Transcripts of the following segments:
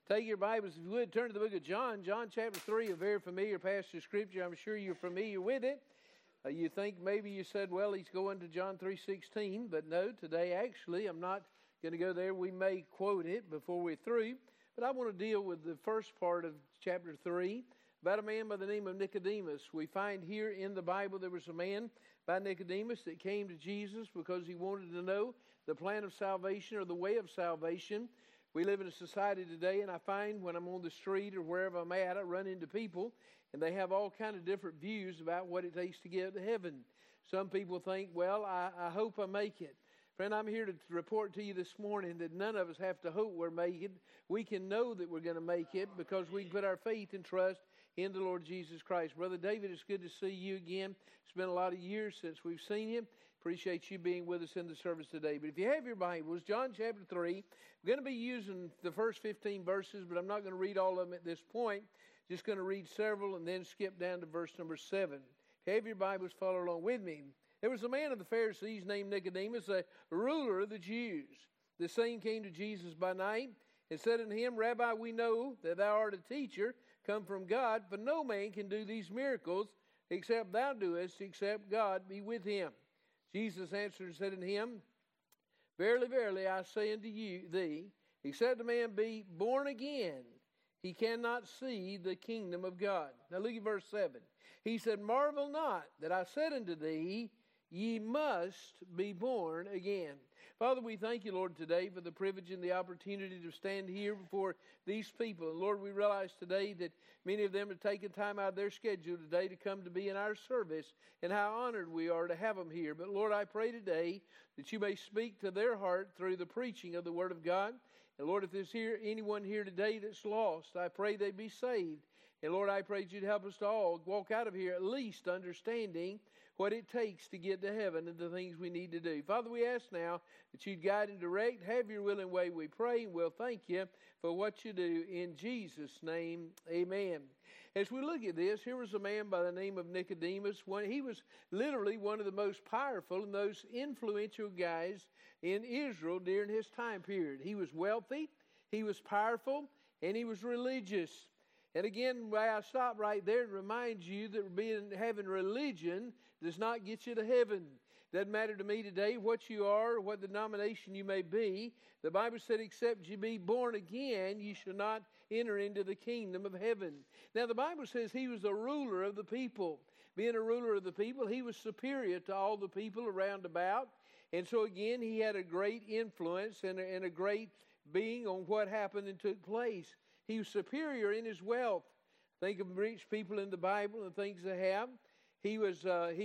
Take your Bibles, if you would, turn to the book of John. John chapter 3, a very familiar passage of Scripture. I'm sure you're familiar with it. You think maybe you said, well, he's going to John 3:16, but no, today actually I'm not going to go there. We may quote it before we're through, but I want to deal with the first part of chapter 3 about a man by the name of Nicodemus. We find here in the Bible there was a man by Nicodemus that came to Jesus because he wanted to know the plan of salvation or the way of salvation. We live in a society today, and I find when I'm on the street or wherever I'm at, I run into people, and they have all kind of different views about what it takes to get to heaven. Some people think, well, I hope I make it. Friend, I'm here to report to you this morning that none of us have to hope we're making it. We can know that we're going to make it because we put our faith and trust in the Lord Jesus Christ. Brother David, it's good to see you again. It's been a lot of years since we've seen you. Appreciate you being with us in the service today. But if you have your Bibles, John chapter 3, we're going to be using the first 15 verses, but I'm not going to read all of them at this point. Just going to read several and then skip down to verse number 7. If you have your Bibles, follow along with me. There was a man of the Pharisees named Nicodemus, a ruler of the Jews. The same came to Jesus by night and said unto him, Rabbi, we know that thou art a teacher come from God, for no man can do these miracles except thou doest, except God be with him. Jesus answered and said unto him, Verily, verily, I say unto thee, except a man be born again, he cannot see the kingdom of God. Now look at verse 7. He said, Marvel not that I said unto thee, ye must be born again. Father, we thank you, Lord, today for the privilege and the opportunity to stand here before these people. And Lord, we realize today that many of them have taken time out of their schedule today to come to be in our service, and how honored we are to have them here. But Lord, I pray today that you may speak to their heart through the preaching of the Word of God. And Lord, if there's anyone here today that's lost, I pray they be saved. And Lord, I pray that you'd help us to all walk out of here at least understanding what it takes to get to heaven and the things we need to do. Father, we ask now that you'd guide and direct. Have your will and way, we pray, and we'll thank you for what you do. In Jesus' name, amen. As we look at this, here was a man by the name of Nicodemus. He was literally one of the most powerful and most influential guys in Israel during his time period. He was wealthy, he was powerful, and he was religious. And again, I stop right there and remind you that having religion does not get you to heaven. Doesn't matter to me today what you are or what denomination you may be. The Bible said, except you be born again, you shall not enter into the kingdom of heaven. Now, the Bible says he was a ruler of the people. Being a ruler of the people, he was superior to all the people around about. And so, again, he had a great influence and a great being on what happened and took place. He was superior in his wealth. Think of rich people in the Bible and things they have. He was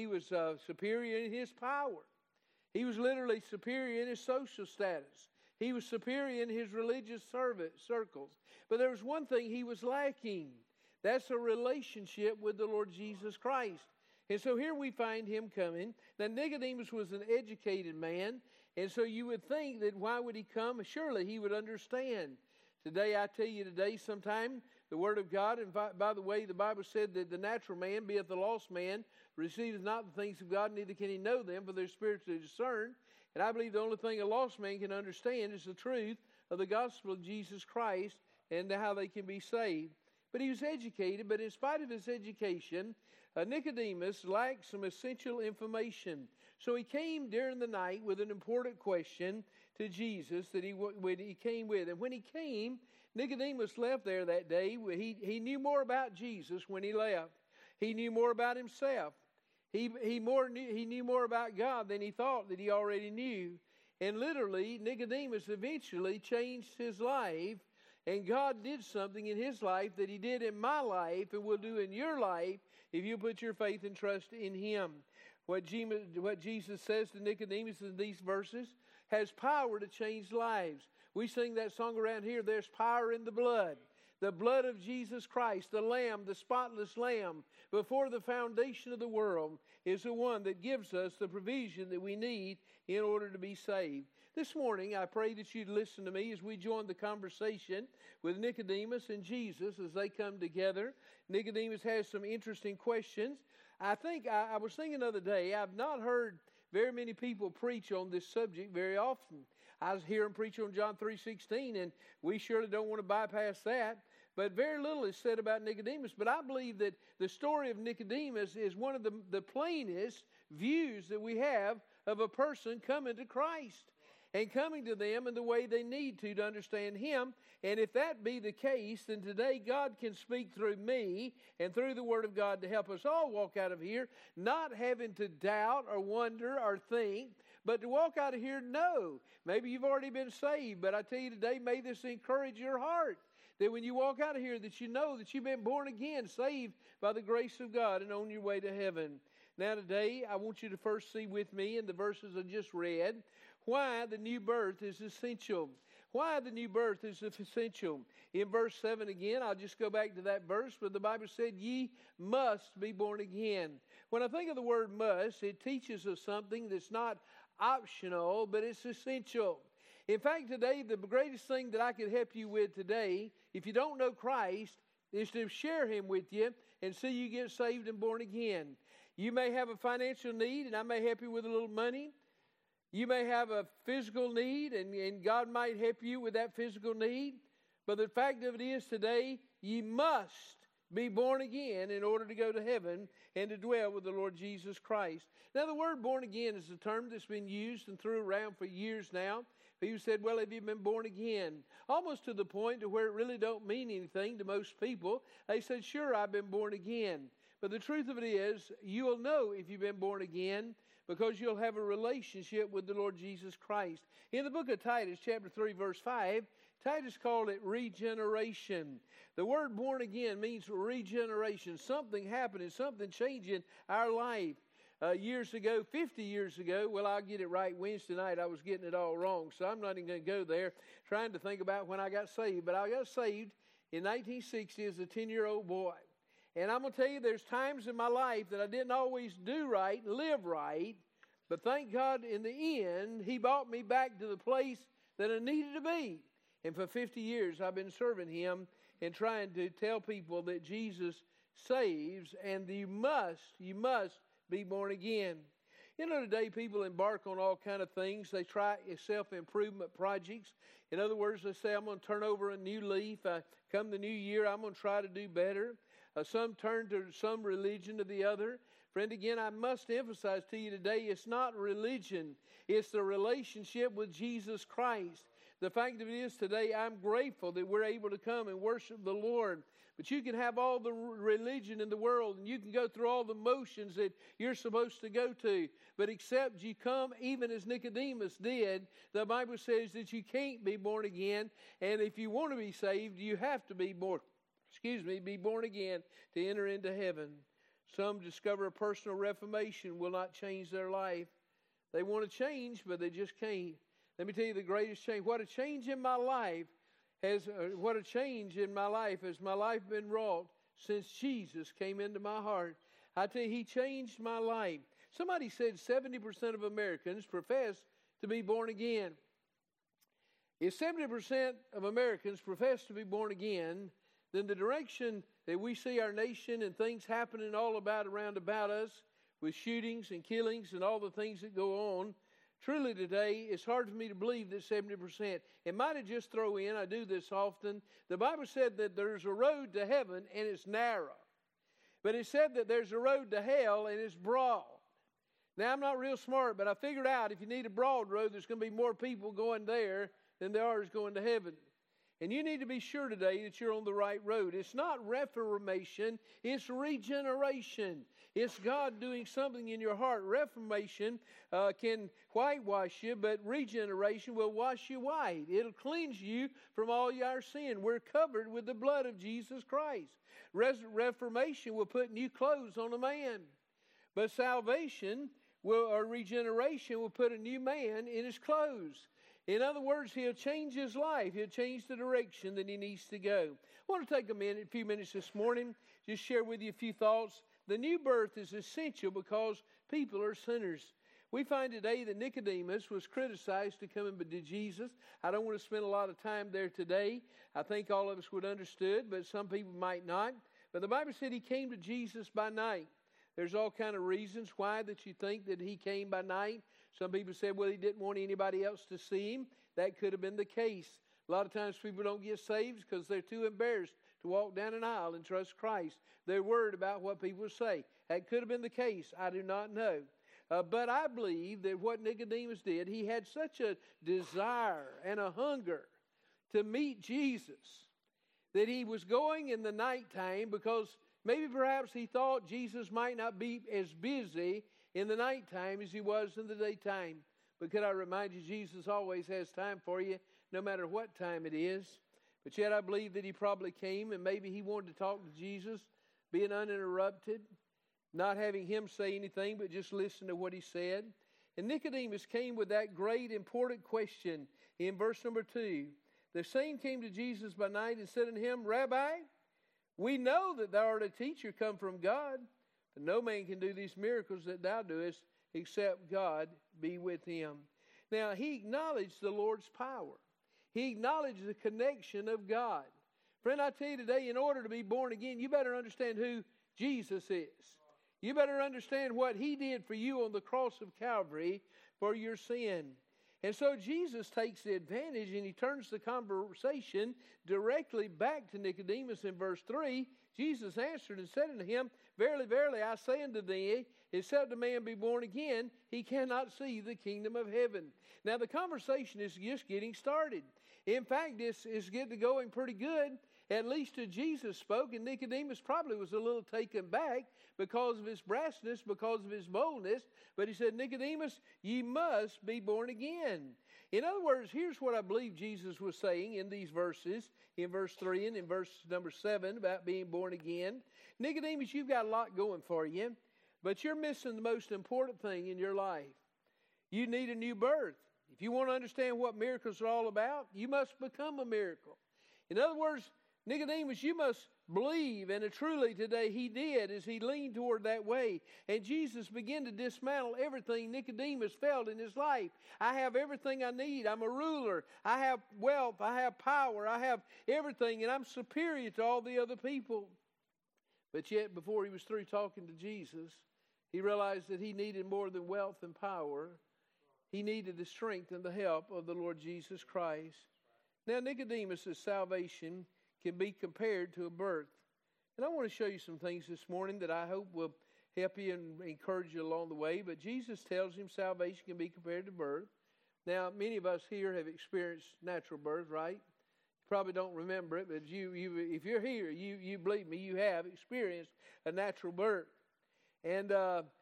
superior in his power. He was literally superior in his social status. He was superior in his religious circles. But there was one thing he was lacking. That's a relationship with the Lord Jesus Christ. And so here we find him coming. Now Nicodemus was an educated man. And so you would think that why would he come? Surely he would understand. Today, I tell you today, sometime the Word of God, and by the way, the Bible said that the natural man, beeth the lost man, receiveth not the things of God, neither can he know them, for they're spiritually discerned. And I believe the only thing a lost man can understand is the truth of the gospel of Jesus Christ and how they can be saved. But he was educated, but in spite of his education, Nicodemus lacked some essential information. So he came during the night with an important question to Jesus that he came with. And when he came, Nicodemus left there that day. He knew more about Jesus when he left. He knew more about himself. He knew more about God than he thought that he already knew. And literally, Nicodemus eventually changed his life. And God did something in his life that he did in my life and will do in your life if you put your faith and trust in him. What Jesus says to Nicodemus in these verses has power to change lives. We sing that song around here, there's power in the blood. The blood of Jesus Christ, the Lamb, the spotless Lamb, before the foundation of the world, is the one that gives us the provision that we need in order to be saved. This morning, I pray that you'd listen to me as we join the conversation with Nicodemus and Jesus as they come together. Nicodemus has some interesting questions. I was thinking the other day, I've not heard very many people preach on this subject very often. I hear him preach on John 3:16, and we surely don't want to bypass that. But very little is said about Nicodemus. But I believe that the story of Nicodemus is one of the plainest views that we have of a person coming to Christ and coming to them in the way they need to understand Him. And if that be the case, then today God can speak through me and through the Word of God to help us all walk out of here, not having to doubt or wonder or think, but to walk out of here, know. Maybe you've already been saved, but I tell you today, may this encourage your heart. That when you walk out of here, that you know that you've been born again, saved by the grace of God, and on your way to heaven. Now today, I want you to first see with me in the verses I just read, why the new birth is essential. Why the new birth is essential. In verse 7 again, I'll just go back to that verse where the Bible said, ye must be born again. When I think of the word must, it teaches us something that's not optional, but it's essential. In fact, today, the greatest thing that I could help you with today, if you don't know Christ, is to share Him with you and see you get saved and born again. You may have a financial need, and I may help you with a little money. You may have a physical need, and God might help you with that physical need. But the fact of it is today, ye must be born again in order to go to heaven and to dwell with the Lord Jesus Christ. Now, the word born again is a term that's been used and thrown around for years now. People said, well, have you been born again? Almost to the point to where it really don't mean anything to most people. They said, sure, I've been born again. But the truth of it is, you'll know if you've been born again because you'll have a relationship with the Lord Jesus Christ. In the book of Titus, chapter 3, verse 5, Titus called it regeneration. The word born again means regeneration, something happening, something changing our life. Years ago, 50 years ago, well, I'll get it right. Wednesday night, I was getting it all wrong, so I'm not even going to go there trying to think about when I got saved. But I got saved in 1960 as a 10-year-old boy. And I'm going to tell you, there's times in my life that I didn't always do right, live right, but thank God in the end, He brought me back to the place that I needed to be. And for 50 years, I've been serving Him and trying to tell people that Jesus saves, and you must be born again. You know, today people embark on all kind of things. They try self-improvement projects. In other words, they say, I'm going to turn over a new leaf. Come the new year, I'm going to try to do better. Some turn to some religion or the other. Friend, again, I must emphasize to you today, it's not religion. It's the relationship with Jesus Christ. The fact of it is today, I'm grateful that we're able to come and worship the Lord. But you can have all the religion in the world, and you can go through all the motions that you're supposed to go to. But except you come, even as Nicodemus did, the Bible says that you can't be born again. And if you want to be saved, you have to be born again to enter into heaven. Some discover a personal reformation will not change their life. They want to change, but they just can't. Let me tell you the greatest change. What a change in my life has my life been wrought since Jesus came into my heart. I tell you, He changed my life. Somebody said 70% of Americans profess to be born again. If 70% of Americans profess to be born again, then the direction that we see our nation and things happening all around about us with shootings and killings and all the things that go on, truly today, it's hard for me to believe that 70%. It might have just throw in, I do this often, the Bible said that there's a road to heaven and it's narrow. But it said that there's a road to hell and it's broad. Now, I'm not real smart, but I figured out if you need a broad road, there's going to be more people going there than there are going to heaven. And you need to be sure today that you're on the right road. It's not reformation, it's regeneration. It's God doing something in your heart. Reformation can whitewash you, but regeneration will wash you white. It'll cleanse you from all your sin. We're covered with the blood of Jesus Christ. Reformation will put new clothes on a man. But salvation or regeneration will put a new man in his clothes. In other words, He'll change his life. He'll change the direction that he needs to go. I want to take a few minutes this morning, just share with you a few thoughts. The new birth is essential because people are sinners. We find today that Nicodemus was criticized to come to Jesus. I don't want to spend a lot of time there today. I think all of us would understood, but some people might not. But the Bible said he came to Jesus by night. There's all kind of reasons why that you think that he came by night. Some people said, well, he didn't want anybody else to see him. that could have been the case. A lot of times people don't get saved because they're too embarrassed to walk down an aisle and trust Christ. They're worried about what people say. That could have been the case. I do not know. But I believe that what Nicodemus did, he had such a desire and a hunger to meet Jesus that he was going in the nighttime because maybe perhaps he thought Jesus might not be as busy in the nighttime as he was in the daytime. But could I remind you, Jesus always has time for you, no matter what time it is. But yet I believe that he probably came and maybe he wanted to talk to Jesus, being uninterrupted, not having him say anything, but just listen to what he said. And Nicodemus came with that great important question in verse number 2. The same came to Jesus by night and said unto him, Rabbi, we know that thou art a teacher come from God, but no man can do these miracles that thou doest except God be with him. Now, he acknowledged the Lord's power. He acknowledged the connection of God. Friend, I tell you today, in order to be born again, you better understand who Jesus is. You better understand what he did for you on the cross of Calvary for your sin. And so Jesus takes the advantage and he turns the conversation directly back to Nicodemus in verse 3. Jesus answered and said unto him, Verily, verily, I say unto thee, except a man be born again, he cannot see the kingdom of heaven. Now the conversation is just getting started. In fact, this is getting going pretty good. At least as Jesus spoke, and Nicodemus probably was a little taken back because of his brassness, because of his boldness. But he said, Nicodemus, ye must be born again. In other words, here's what I believe Jesus was saying in these verses, in verse 3 and in verse number 7 about being born again. Nicodemus, you've got a lot going for you, but you're missing the most important thing in your life. You need a new birth. If you want to understand what miracles are all about, you must become a miracle. In other words, Nicodemus, you must believe, and truly today he did as he leaned toward that way. And Jesus began to dismantle everything Nicodemus felt in his life. I have everything I need. I'm a ruler. I have wealth. I have power. I have everything, and I'm superior to all the other people. But yet, before he was through talking to Jesus, he realized that he needed more than wealth and power. He needed the strength and the help of the Lord Jesus Christ. Now, Nicodemus' salvation can be compared to a birth. And I want to show you some things this morning that I hope will help you and encourage you along the way. But Jesus tells him salvation can be compared to birth. Now, many of us here have experienced natural birth, right? You probably don't remember it, but if you're here, you believe me, you have experienced a natural birth. And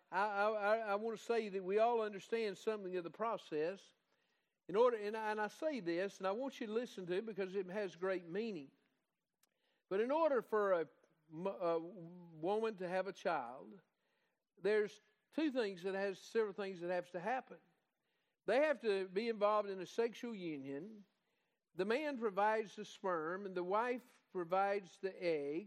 I want to say that we all understand something of the process. And I say this, and I want you to listen to it because it has great meaning. But in order for a woman to have a child, there's several things that have to happen. They have to be involved in a sexual union. The man provides the sperm, and the wife provides the egg.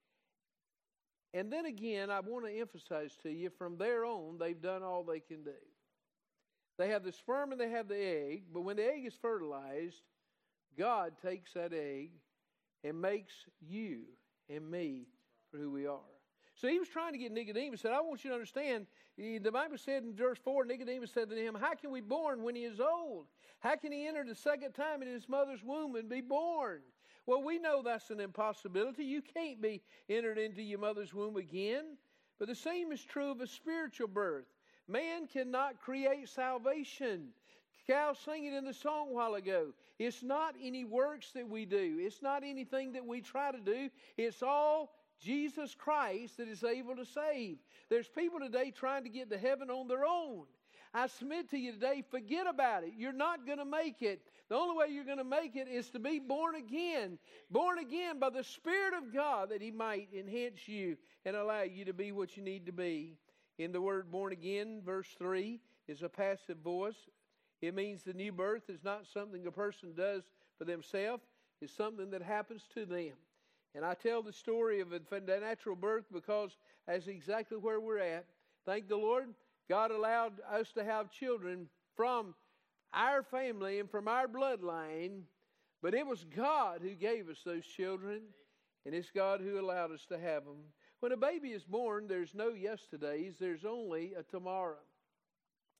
And then again, I want to emphasize to you, from there on, they've done all they can do. They have the sperm and they have the egg, but when the egg is fertilized, God takes that egg and makes you and me for who we are. So he was trying to get Nicodemus. Said, I want you to understand, the Bible said in verse 4, Nicodemus said to him, how can we be born when he is old? How can he enter the second time in his mother's womb and be born? Well, we know that's an impossibility. You can't be entered into your mother's womb again. But the same is true of a spiritual birth. Man cannot create salvation. Cal sang it in the song a while ago. It's not any works that we do. It's not anything that we try to do. It's all Jesus Christ that is able to save. There's people today trying to get to heaven on their own. I submit to you today, forget about it. You're not going to make it. The only way you're going to make it is to be born again. Born again by the Spirit of God, that He might enhance you and allow you to be what you need to be. In the word born again, verse 3 is a passive voice. It means the new birth is not something a person does for themselves. It's something that happens to them. And I tell the story of a natural birth because that's exactly where we're at. Thank the Lord, God allowed us to have children from our family and from our bloodline. But it was God who gave us those children, and it's God who allowed us to have them. When a baby is born, there's no yesterdays, there's only a tomorrow.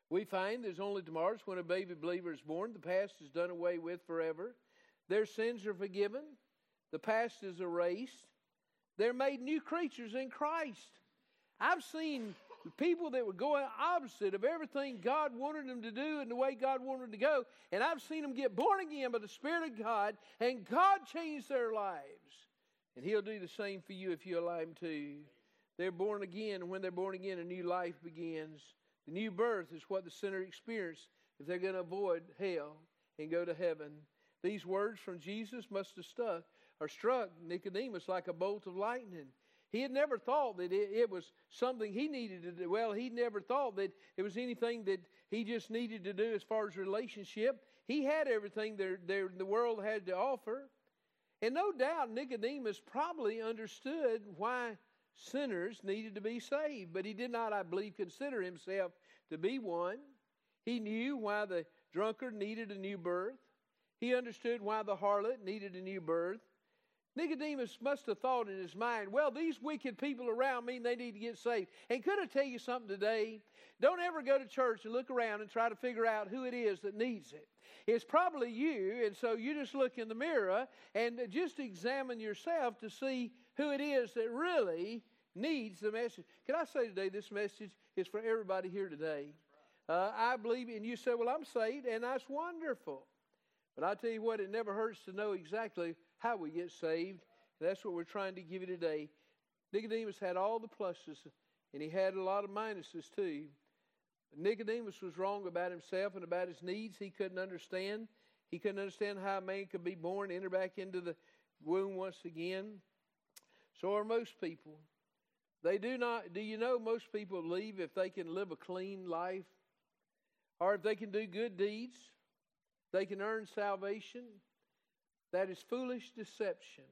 We find there's only tomorrows when a baby believer is born. The past is done away with forever. Their sins are forgiven. The past is erased. They're made new creatures in Christ. I've seen people that were going opposite of everything God wanted them to do and the way God wanted them to go. And I've seen them get born again by the Spirit of God, and God changed their lives. And He'll do the same for you if you allow Him to. They're born again, and when they're born again, a new life begins. The new birth is what the sinner experiences if they're going to avoid hell and go to heaven. These words from Jesus must have struck Nicodemus like a bolt of lightning. He had never thought that it was something he needed to do. Well, he never thought that it was anything that he just needed to do as far as relationship. He had everything the world had to offer. And no doubt Nicodemus probably understood why sinners needed to be saved. But he did not, I believe, consider himself to be one. He knew why the drunkard needed a new birth. He understood why the harlot needed a new birth. Nicodemus must have thought in his mind, well, these wicked people around me, they need to get saved. And could I tell you something today? Don't ever go to church and look around and try to figure out who it is that needs it. It's probably you, and so you just look in the mirror and just examine yourself to see who it is that really needs the message. Can I say today, this message is for everybody here today. I believe, and you say, well, I'm saved, and that's wonderful. But I tell you what, it never hurts to know exactly how we get saved. That's what we're trying to give you today. Nicodemus had all the pluses, and he had a lot of minuses too. But Nicodemus was wrong about himself and about his needs. He couldn't understand. He couldn't understand how a man could be born, enter back into the womb once again. So are most people. They do not. Do you know most people believe if they can live a clean life, or if they can do good deeds, they can earn salvation? That is foolish deception.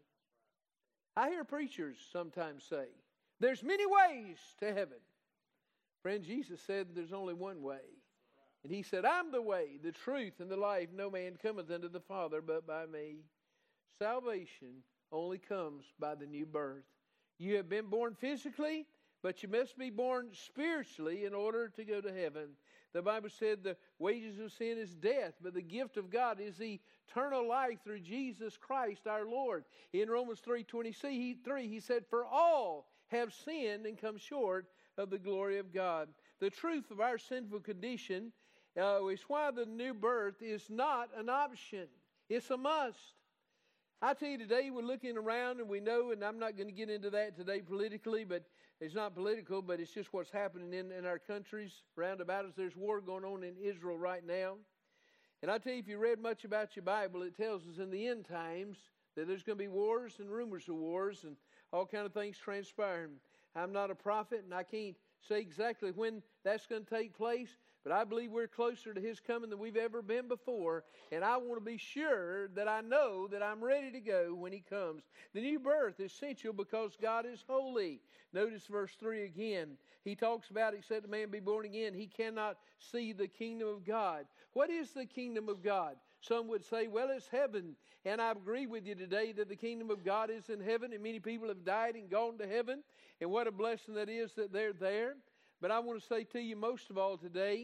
I hear preachers sometimes say, there's many ways to heaven. Friend, Jesus said there's only one way. And He said, I'm the way, the truth, and the life. No man cometh unto the Father but by me. Salvation only comes by the new birth. You have been born physically, but you must be born spiritually in order to go to heaven. The Bible said the wages of sin is death, but the gift of God is eternal life through Jesus Christ our Lord. In Romans 3:23, He said, for all have sinned and come short of the glory of God. The truth of our sinful condition is why the new birth is not an option. It's a must. I tell you today, we're looking around and we know, and I'm not going to get into that today politically, but it's not political, but it's just what's happening in our countries round about us. There's war going on in Israel right now. And I tell you, if you read much about your Bible, it tells us in the end times that there's going to be wars and rumors of wars and all kind of things transpiring. I'm not a prophet, and I can't say exactly when that's going to take place, but I believe we're closer to His coming than we've ever been before, and I want to be sure that I know that I'm ready to go when He comes. The new birth is essential because God is holy. Notice verse 3 again. He talks about, except a man be born again, he cannot see the kingdom of God. What is the kingdom of God? Some would say, well, it's heaven. And I agree with you today that the kingdom of God is in heaven, and many people have died and gone to heaven. And what a blessing that is that they're there. But I want to say to you most of all today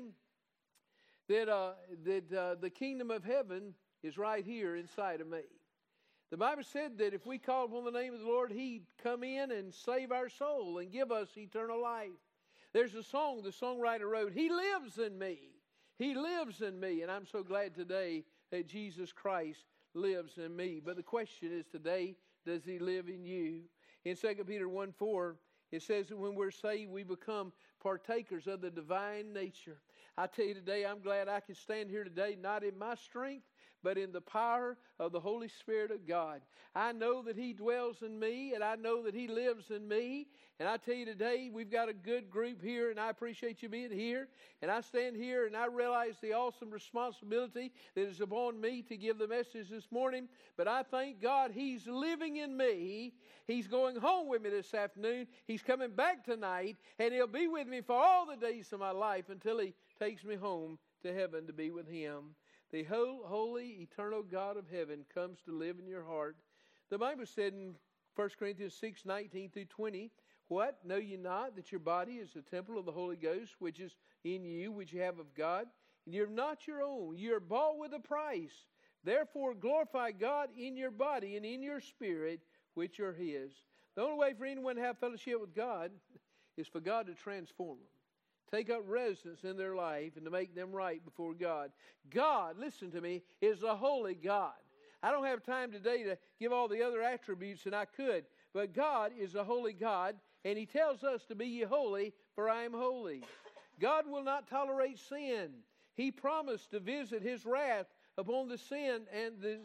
that the kingdom of heaven is right here inside of me. The Bible said that if we call upon the name of the Lord, He'd come in and save our soul and give us eternal life. There's a song the songwriter wrote, He lives in me. He lives in me. And I'm so glad today that Jesus Christ lives in me. But the question is today, does He live in you? In 2 Peter 1:4, it says that when we're saved, we become partakers of the divine nature. I tell you today, I'm glad I can stand here today, not in my strength, but in the power of the Holy Spirit of God. I know that He dwells in me, and I know that He lives in me. And I tell you today, we've got a good group here, and I appreciate you being here. And I stand here, and I realize the awesome responsibility that is upon me to give the message this morning. But I thank God He's living in me. He's going home with me this afternoon. He's coming back tonight, and He'll be with me for all the days of my life until He takes me home to heaven to be with Him. The holy, eternal God of heaven comes to live in your heart. The Bible said in 1 Corinthians 6:19-20, What? Know ye not that your body is the temple of the Holy Ghost, which is in you, which you have of God? And you're not your own. You're bought with a price. Therefore glorify God in your body and in your spirit, which are His. The only way for anyone to have fellowship with God is for God to transform them. Take up residence in their life and to make them right before God. God, listen to me, is a holy God. I don't have time today to give all the other attributes, and I could. But God is a holy God, and He tells us to be ye holy, for I am holy. God will not tolerate sin. He promised to visit His wrath upon the sin and the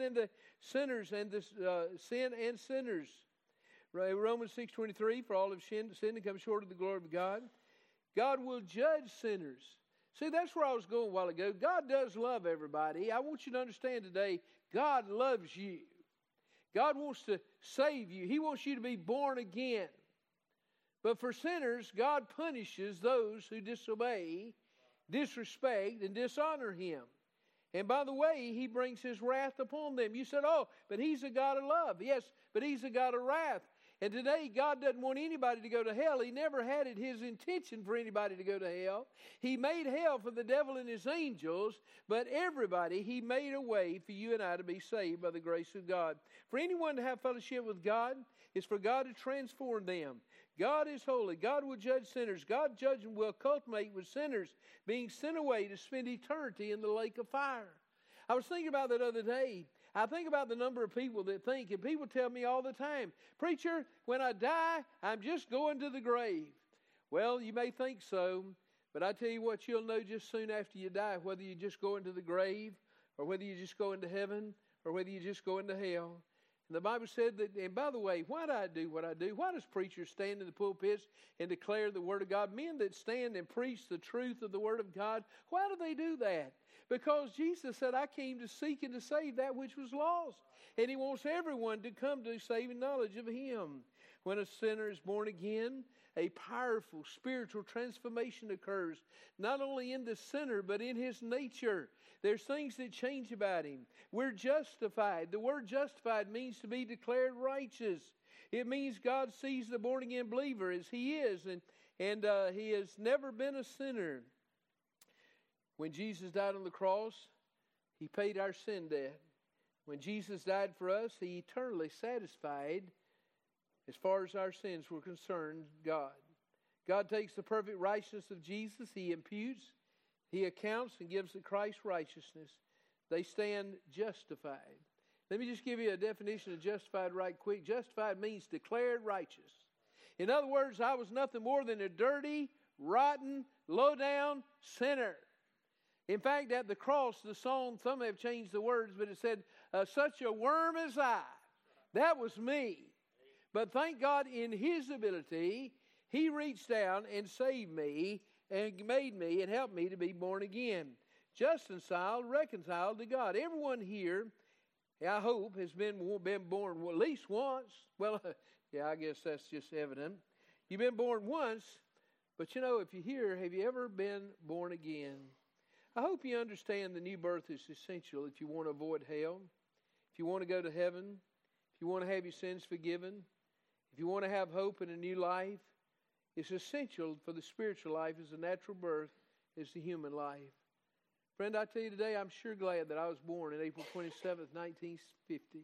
sinners and the sin and sinners. Romans 6:23, for all have sinned and come short of the glory of God. God will judge sinners. See, that's where I was going a while ago. God does love everybody. I want you to understand today, God loves you. God wants to save you. He wants you to be born again. But for sinners, God punishes those who disobey, disrespect, and dishonor Him. And by the way, He brings His wrath upon them. You said, oh, but He's a God of love. Yes, but He's a God of wrath. And today, God doesn't want anybody to go to hell. He never had it His intention for anybody to go to hell. He made hell for the devil and his angels, but everybody, He made a way for you and I to be saved by the grace of God. For anyone to have fellowship with God is for God to transform them. God is holy. God will judge sinners. God's judgment will culminate with sinners being sent away to spend eternity in the lake of fire. I was thinking about that other day. I think about the number of people that think, and people tell me all the time, preacher, when I die, I'm just going to the grave. Well, you may think so, but I tell you what, you'll know just soon after you die whether you just go into the grave or whether you just go into heaven or whether you just go into hell. And the Bible said that, and by the way, why do I do what I do? Why does preachers stand in the pulpits and declare the Word of God? Men that stand and preach the truth of the Word of God, why do they do that? Because Jesus said, I came to seek and to save that which was lost. And He wants everyone to come to saving knowledge of Him. When a sinner is born again, a powerful spiritual transformation occurs, not only in the sinner, but in his nature. There's things that change about him. We're justified. The word justified means to be declared righteous. It means God sees the born-again believer as he is, and he has never been a sinner. When Jesus died on the cross, He paid our sin debt. When Jesus died for us, He eternally satisfied, as far as our sins were concerned, God. God takes the perfect righteousness of Jesus. He imputes, He accounts, and gives to Christ righteousness. They stand justified. Let me just give you a definition of justified right quick. Justified means declared righteous. In other words, I was nothing more than a dirty, rotten, low-down sinner. In fact, at the cross, the song, some have changed the words, but it said, such a worm as I. That was me. But thank God in His ability, He reached down and saved me and made me and helped me to be born again. Justified, reconciled to God. Everyone here, I hope, has been born at least once. Well, yeah, I guess that's just evident. You've been born once, but you know, if you're here, have you ever been born again? I hope you understand the new birth is essential if you want to avoid hell, if you want to go to heaven, if you want to have your sins forgiven, if you want to have hope in a new life. It's essential for the spiritual life as the natural birth is the human life. Friend, I tell you today, I'm sure glad that I was born on April 27th, 1950.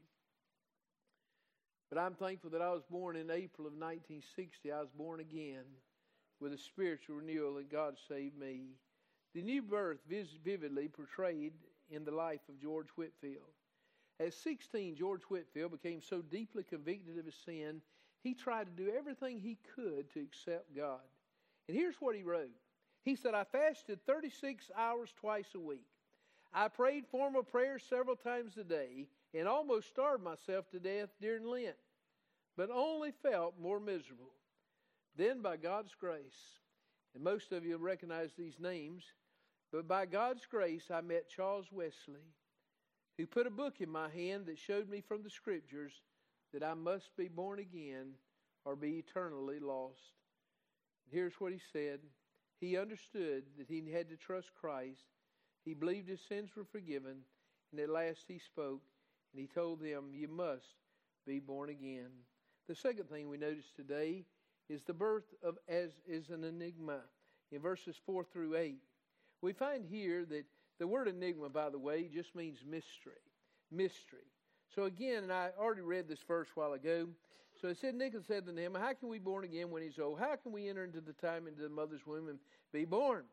But I'm thankful that I was born in April of 1960. I was born again with a spiritual renewal, and God saved me. The new birth vividly portrayed in the life of George Whitefield. At 16, George Whitefield became so deeply convicted of his sin, he tried to do everything he could to accept God. And here's what he wrote. He said, I fasted 36 hours twice a week. I prayed formal prayers several times a day and almost starved myself to death during Lent, but only felt more miserable. Then by God's grace, and most of you recognize these names, but by God's grace, I met Charles Wesley, who put a book in my hand that showed me from the Scriptures that I must be born again or be eternally lost. Here's what he said. He understood that he had to trust Christ. He believed his sins were forgiven, and at last he spoke, and he told them, you must be born again. The second thing we notice today is the birth of is an enigma in verses 4 through 8. We find here that the word enigma, by the way, just means mystery. Mystery. So again, and I already read this verse a while ago. So it said, Nicholas said to him, how can we be born again when he's old? How can we enter into the time into the mother's womb and be born?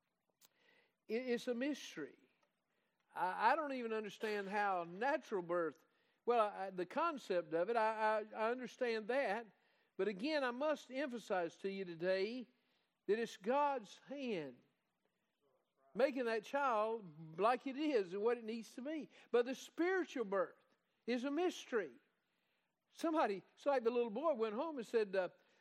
It's a mystery. I don't even understand how natural birth, the concept of it, I understand that. But again, I must emphasize to you today that it's God's hand making that child like it is and what it needs to be. But the spiritual birth is a mystery. It's like the little boy went home and said,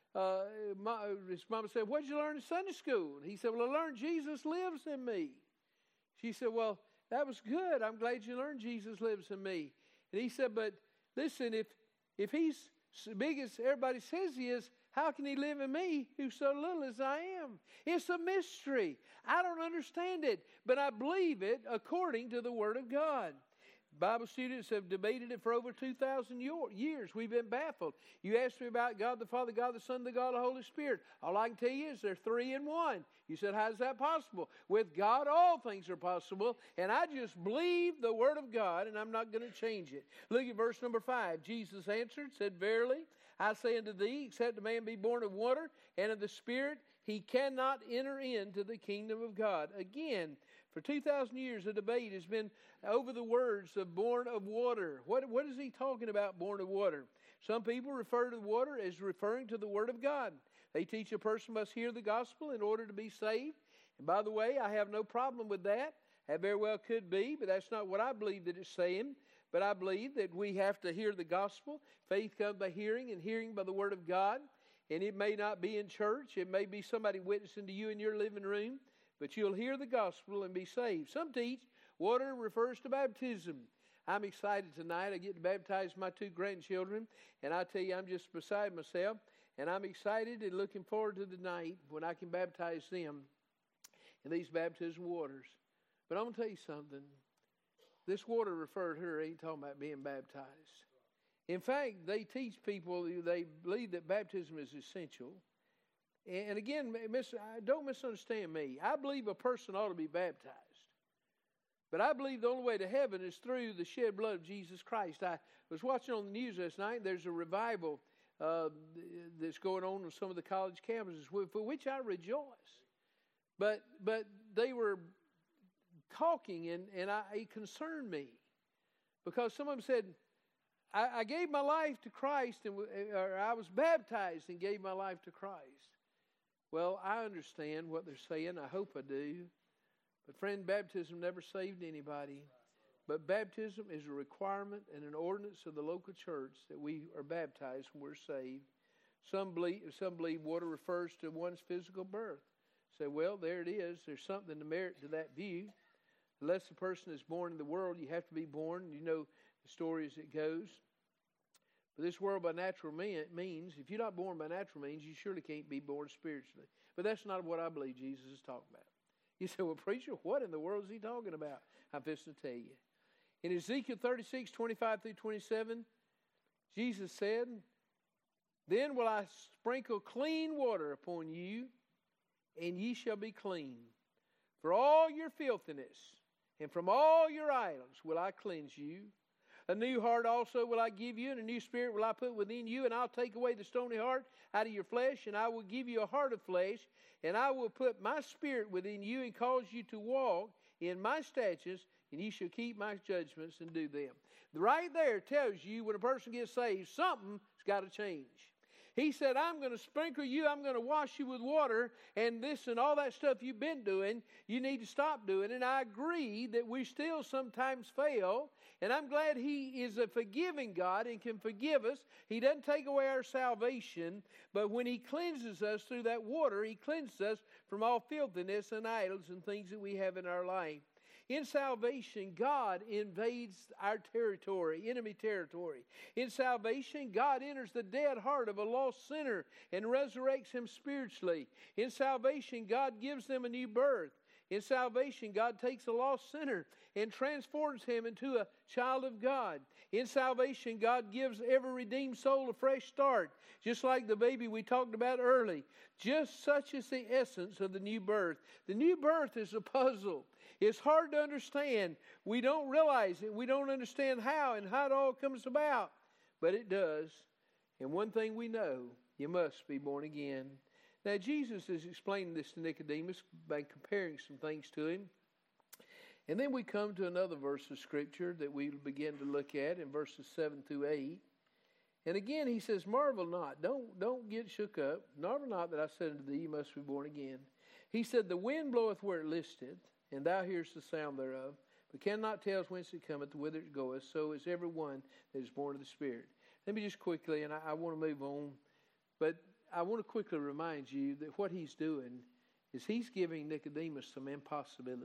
his mama said, what did you learn in Sunday school? And he said, well, I learned Jesus lives in me. She said, well, that was good. I'm glad you learned Jesus lives in me. And he said, but listen, if he's as big as everybody says he is, how can he live in me who's so little as I am? It's a mystery. I don't understand it, but I believe it according to the Word of God. Bible students have debated it for over 2,000 years. We've been baffled. You asked me about God the Father, God the Son, the God the Holy Spirit. All I can tell you is they're three in one. You said, how is that possible? With God, all things are possible. And I just believe the Word of God, and I'm not going to change it. Look at verse number 5. Jesus answered, said, verily, I say unto thee, except a man be born of water and of the Spirit, he cannot enter into the kingdom of God. Again, for 2,000 years, the debate has been over the words of born of water. What is he talking about, born of water? Some people refer to water as referring to the Word of God. They teach a person must hear the gospel in order to be saved. And by the way, I have no problem with that. That very well could be, but that's not what I believe that it's saying. But I believe that we have to hear the gospel. Faith comes by hearing, and hearing by the Word of God. And it may not be in church. It may be somebody witnessing to you in your living room. But you'll hear the gospel and be saved. Some teach water refers to baptism. I'm excited tonight. I get to baptize my 2 grandchildren. And I tell you, I'm just beside myself. And I'm excited and looking forward to the night when I can baptize them in these baptism waters. But I'm going to tell you something. This water referred here ain't talking about being baptized. In fact, they teach people, they believe that baptism is essential. And again, don't misunderstand me. I believe a person ought to be baptized. But I believe the only way to heaven is through the shed blood of Jesus Christ. I was watching on the news last night. There's a revival that's going on some of the college campuses, for which I rejoice. But they were talking, and it concerned me. Because some of them said, I gave my life to Christ, or I was baptized and gave my life to Christ. Well, I understand what they're saying. I hope I do. But friend, baptism never saved anybody. But baptism is a requirement and an ordinance of the local church that we are baptized when we're saved. Some believe water refers to one's physical birth. Say, well, there it is. There's something to merit to that view. Unless a person is born in the world, you have to be born. You know the story as it goes. But this world by natural means, if you're not born by natural means, you surely can't be born spiritually. But that's not what I believe Jesus is talking about. You say, well, preacher, what in the world is he talking about? I'm fixing to tell you. In Ezekiel 36, 25 through 27, Jesus said, then will I sprinkle clean water upon you, and ye shall be clean. For all your filthiness, and from all your idols will I cleanse you. A new heart also will I give you, and a new spirit will I put within you, and I'll take away the stony heart out of your flesh, and I will give you a heart of flesh, and I will put my spirit within you and cause you to walk in my statutes, and ye shall keep my judgments and do them. Right there tells you when a person gets saved, something's got to change. He said, I'm going to sprinkle you, I'm going to wash you with water, and this and all that stuff you've been doing, you need to stop doing. And I agree that we still sometimes fail, and I'm glad He is a forgiving God and can forgive us. He doesn't take away our salvation, but when He cleanses us through that water, He cleanses us from all filthiness and idols and things that we have in our life. In salvation, God invades our territory, enemy territory. In salvation, God enters the dead heart of a lost sinner and resurrects him spiritually. In salvation, God gives them a new birth. In salvation, God takes a lost sinner and transforms him into a child of God. In salvation, God gives every redeemed soul a fresh start, just like the baby we talked about early. Just such is the essence of the new birth. The new birth is a puzzle. It's hard to understand. We don't realize it. We don't understand how and how it all comes about. But it does. And one thing we know, you must be born again. Now, Jesus is explaining this to Nicodemus by comparing some things to him. And then we come to another verse of Scripture that we begin to look at in verses 7 through 8. And again, he says, marvel not. Don't get shook up. Marvel not that I said unto thee, you must be born again. He said, the wind bloweth where it listeth, and thou hearest the sound thereof, but cannot tell whence it cometh, whither it goeth. So is every one that is born of the Spirit. Let me just quickly, and I want to move on, but I want to quickly remind you that what he's doing is he's giving Nicodemus some impossibilities.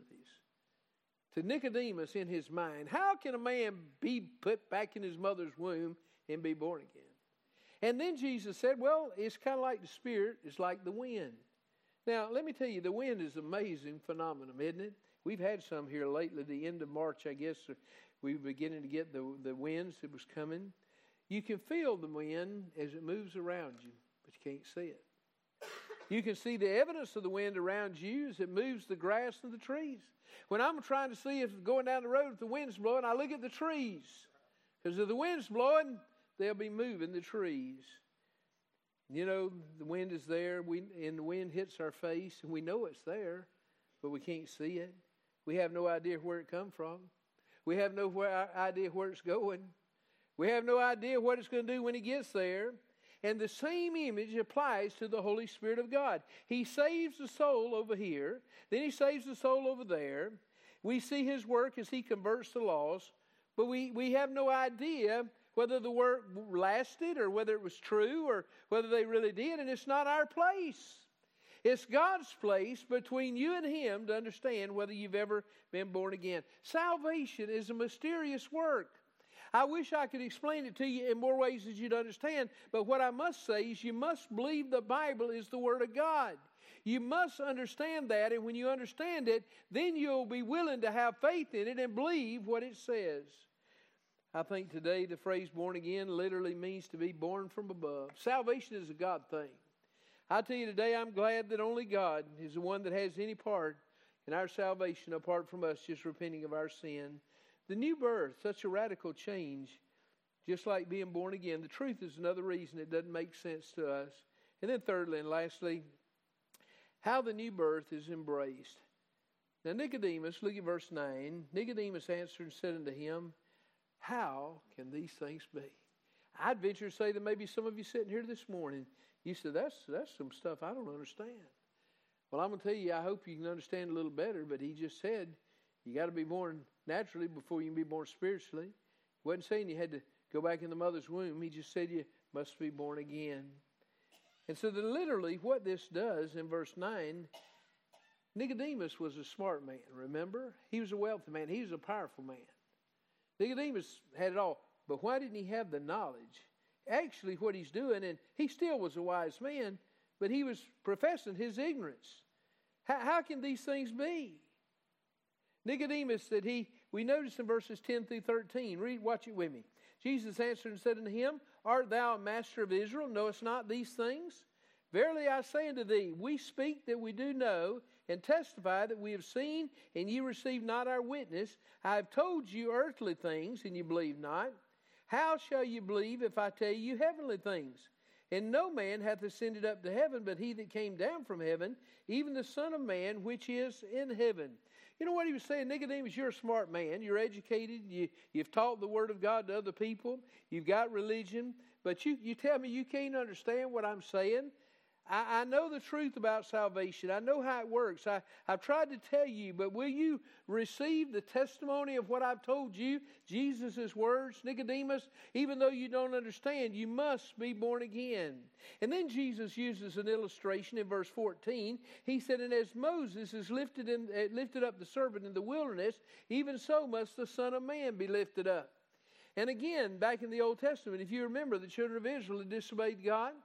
To Nicodemus in his mind, how can a man be put back in his mother's womb and be born again? And then Jesus said, well, it's kind of like the Spirit. It's like the wind. Now, let me tell you, the wind is an amazing phenomenon, isn't it? We've had some here lately. The end of March, I guess, we were beginning to get the winds that was coming. You can feel the wind as it moves around you, but you can't see it. You can see the evidence of the wind around you as it moves the grass and the trees. When I'm trying to see if going down the road, if the wind's blowing, I look at the trees. Because if the wind's blowing, they'll be moving the trees. You know, the wind is there, and the wind hits our face, and we know it's there, but we can't see it. We have no idea where it come from. We have no idea where it's going. We have no idea what it's going to do when it gets there. And the same image applies to the Holy Spirit of God. He saves the soul over here. Then he saves the soul over there. We see his work as he converts the lost. But we have no idea whether the work lasted or whether it was true or whether they really did. And it's not our place. It's God's place between you and him to understand whether you've ever been born again. Salvation is a mysterious work. I wish I could explain it to you in more ways as you'd understand, but what I must say is you must believe the Bible is the Word of God. You must understand that, and when you understand it, then you'll be willing to have faith in it and believe what it says. I think today the phrase born again literally means to be born from above. Salvation is a God thing. I tell you today, I'm glad that only God is the one that has any part in our salvation apart from us just repenting of our sin. The new birth, such a radical change, just like being born again. The truth is another reason it doesn't make sense to us. And then thirdly and lastly, how the new birth is embraced. Now Nicodemus, look at verse 9. Nicodemus answered and said unto him, how can these things be? I'd venture to say that maybe some of you sitting here this morning, you said, that's some stuff I don't understand. Well, I'm going to tell you, I hope you can understand a little better, but he just said, you got to be born naturally before you can be born spiritually. He wasn't saying you had to go back in the mother's womb. He just said you must be born again. And so literally what this does in verse 9, Nicodemus was a smart man, remember? He was a wealthy man. He was a powerful man. Nicodemus had it all. But why didn't he have the knowledge? Actually, what he's doing, and he still was a wise man, but he was professing his ignorance. How can these things be? Nicodemus said we notice in verses 10 through 13. Watch it with me. Jesus answered and said unto him, art thou a master of Israel? Knowest not these things? Verily I say unto thee, we speak that we do know, and testify that we have seen, and ye receive not our witness. I have told you earthly things, and ye believe not. How shall you believe if I tell you heavenly things? And no man hath ascended up to heaven, but he that came down from heaven, even the Son of Man, which is in heaven. You know what he was saying? Nicodemus, you're a smart man. You're educated. You've taught the Word of God to other people. You've got religion. But you tell me you can't understand what I'm saying? I know the truth about salvation. I know how it works. I've tried to tell you, but will you receive the testimony of what I've told you? Jesus' words, Nicodemus, even though you don't understand, you must be born again. And then Jesus uses an illustration in verse 14. He said, and as Moses is lifted up the serpent in the wilderness, even so must the Son of Man be lifted up. And again, back in the Old Testament, if you remember, the children of Israel had disobeyed God.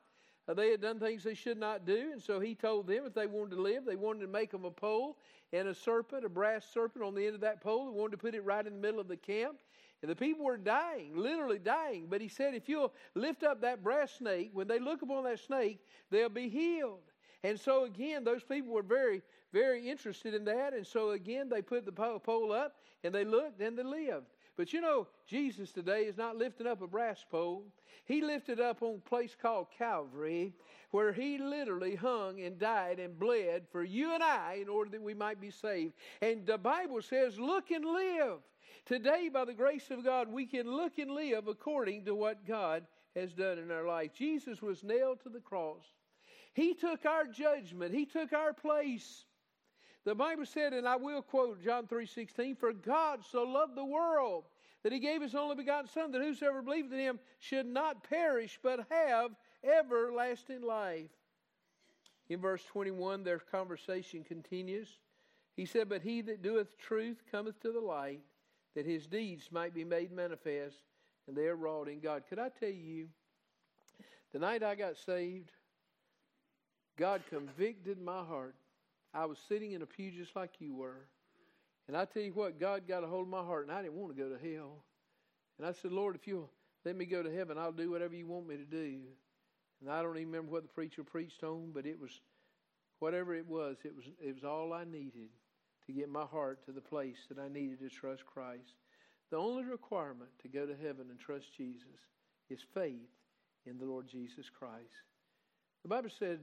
They had done things they should not do, and so he told them if they wanted to live, they wanted to make them a pole and a serpent, a brass serpent on the end of that pole. They wanted to put it right in the middle of the camp. And the people were dying, literally dying. But he said, if you'll lift up that brass snake, when they look upon that snake, they'll be healed. And so again, those people were very, very interested in that. And so again, they put the pole up, and they looked, and they lived. But you know, Jesus today is not lifting up a brass pole. He lifted up on a place called Calvary, where he literally hung and died and bled for you and I in order that we might be saved. And the Bible says, look and live. Today, by the grace of God, we can look and live according to what God has done in our life. Jesus was nailed to the cross. He took our judgment. He took our place. The Bible said, and I will quote John 3:16, for God so loved the world that he gave his only begotten Son, that whosoever believeth in him should not perish, but have everlasting life. In verse 21, their conversation continues. He said, but he that doeth truth cometh to the light, that his deeds might be made manifest, and they are wrought in God. Could I tell you, the night I got saved, God convicted my heart. I was sitting in a pew just like you were. And I tell you what, God got a hold of my heart, and I didn't want to go to hell. And I said, Lord, if you'll let me go to heaven, I'll do whatever you want me to do. And I don't even remember what the preacher preached on, but it was, whatever it was all I needed to get my heart to the place that I needed to trust Christ. The only requirement to go to heaven and trust Jesus is faith in the Lord Jesus Christ. The Bible said,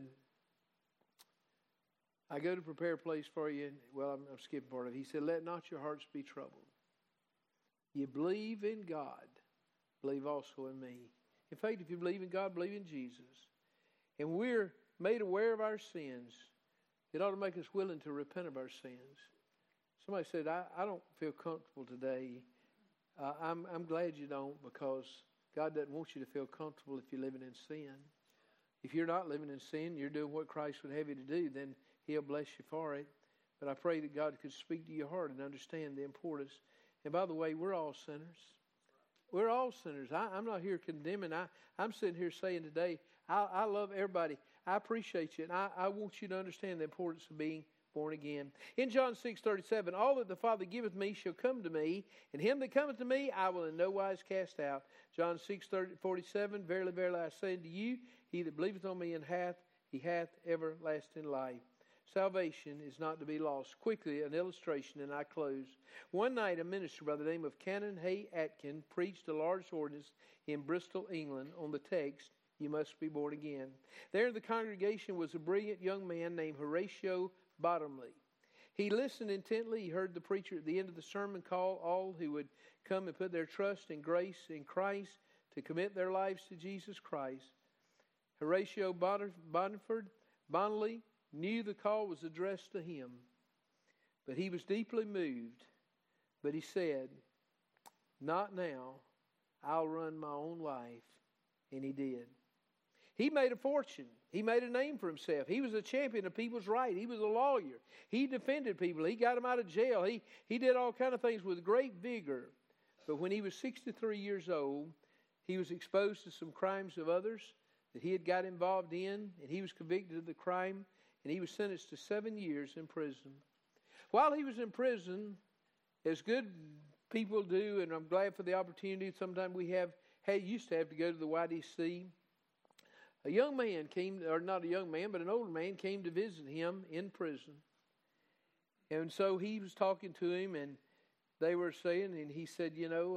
I go to prepare a place for you. Well, I'm skipping part of it. He said, let not your hearts be troubled. You believe in God, believe also in me. In fact, if you believe in God, believe in Jesus. And we're made aware of our sins. It ought to make us willing to repent of our sins. Somebody said, I don't feel comfortable today. I'm glad you don't, because God doesn't want you to feel comfortable if you're living in sin. If you're not living in sin, you're doing what Christ would have you to do, then He'll bless you for it. But I pray that God could speak to your heart and understand the importance. And by the way, we're all sinners. We're all sinners. I'm not here condemning. I'm sitting here saying today, I love everybody. I appreciate you. And I want you to understand the importance of being born again. In John 6:37, all that the Father giveth me shall come to me, and him that cometh to me I will in no wise cast out. John 6:47, verily, verily, I say unto you, he that believeth on me he hath everlasting life. Salvation is not to be lost. Quickly, an illustration, and I close. One night, a minister by the name of Canon Hay Atkin preached a large ordinance in Bristol, England, on the text, you must be born again. There in the congregation was a brilliant young man named Horatio Bottomley. He listened intently. He heard the preacher at the end of the sermon call all who would come and put their trust and grace in Christ to commit their lives to Jesus Christ. Horatio Bottomley knew the call was addressed to him, but he was deeply moved. But he said, not now. I'll run my own life. And he did. He made a fortune. He made a name for himself. He was a champion of people's rights. He was a lawyer. He defended people. He got them out of jail. He did all kinds of things with great vigor. But when he was 63 years old, he was exposed to some crimes of others that he had got involved in, and he was convicted of the crime, and he was sentenced to 7 years in prison. While he was in prison, as good people do, and I'm glad for the opportunity, sometimes we used to have to go to the YDC. A young man came, or not a young man, but an older man came to visit him in prison. And so he was talking to him, and they were saying, and he said,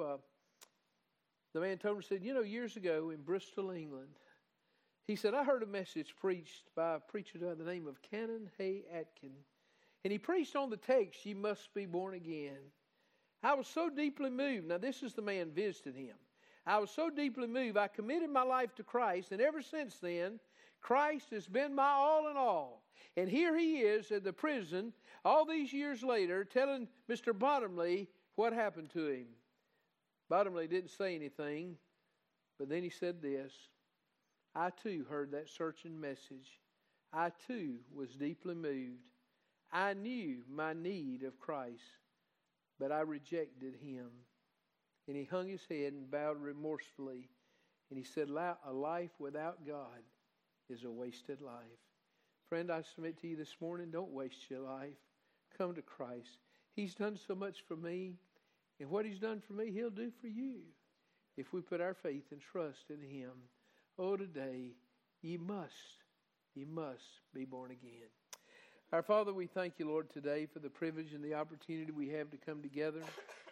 the man told him, said, years ago in Bristol, England, he said, I heard a message preached by a preacher by the name of Canon Hay Atkin. And he preached on the text, you must be born again. I was so deeply moved. Now, this is the man visiting him. I was so deeply moved, I committed my life to Christ, and ever since then, Christ has been my all in all. And here he is at the prison, all these years later, telling Mr. Bottomley what happened to him. Bottomley didn't say anything, but then he said this, I too heard that searching message. I too was deeply moved. I knew my need of Christ, but I rejected him. And he hung his head and bowed remorsefully. And he said, a life without God is a wasted life. Friend, I submit to you this morning, don't waste your life. Come to Christ. He's done so much for me, and what He's done for me, He'll do for you if we put our faith and trust in Him. Oh, today, ye must be born again. Our Father, we thank you, Lord, today for the privilege and the opportunity we have to come together.